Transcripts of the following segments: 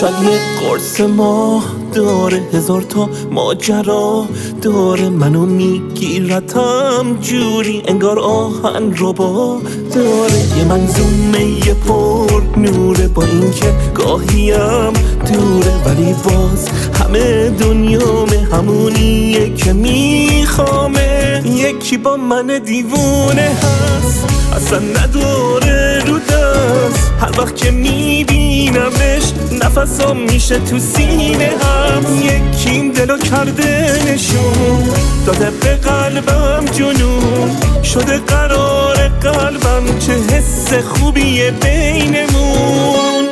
شاید یه قرص ماه داره، هزار تا ماجرا داره، منو میگیرتم جوری انگار آهن ربا داره. یه منظومه یه پر نوره، با اینکه گاهیم دوره ولی باز همه دنیامه همونیه که میخوامه. یکی با من دیوونه هست اصلا نداره رو دست، هر وقت که میبینمش نفسام میشه تو سینه هم. یکیم دلو کرده نشون داده به قلبم جنون، شده قرار قلبم چه حس خوبیه بینمون.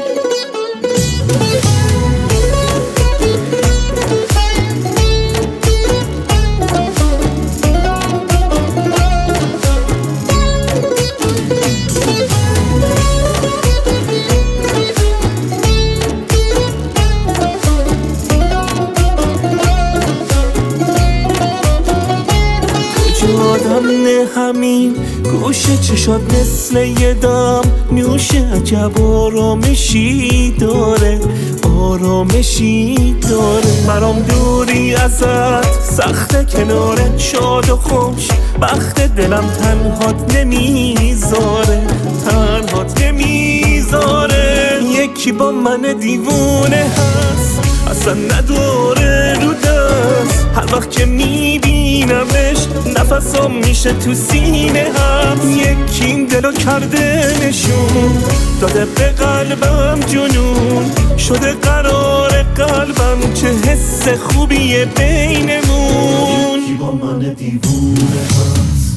آدم نه همین گوشه چشات مثل یه دم نوشه، عجب آرامشی داره، آرامشی داره. برام دوری ازت سخت کنارت شاد و خوش، بخت دلم تنهات نمیذاره، تنهات نمیذاره. یکی با من دیوونه هست اصلا نداره رو دست، هر وقت که میبینمش نفسام میشه تو سینه هم. یکیم دلو کرده نشون داده به قلبم جنون، شده قرار قلبم چه حس خوبیه بینمون. یکی با من دیوونه هست،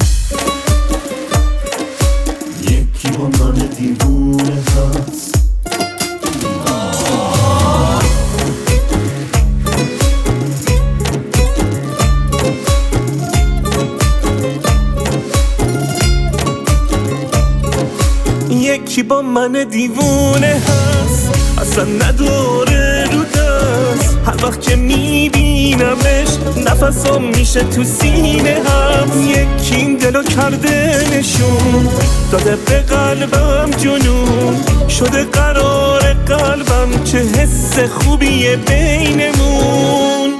یکی با من دیوونه هست. یکی با من دیوونه هست اصلا نداره رو دست، هر وقت که میبینمش نفسام میشه تو سینه هم. یکیم دلو کرده نشون داده به قلبم جنون، شده قرار قلبم چه حس خوبیه بینمون.